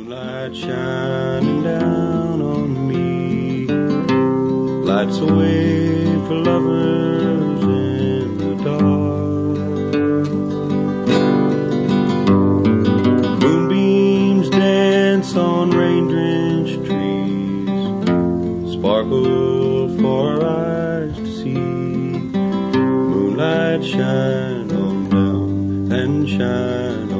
Moonlight shining down on me, lights a way for lovers in the dark. Moonbeams dance on rain-drenched trees, sparkle for our eyes to see. Moonlight shine on down and shine on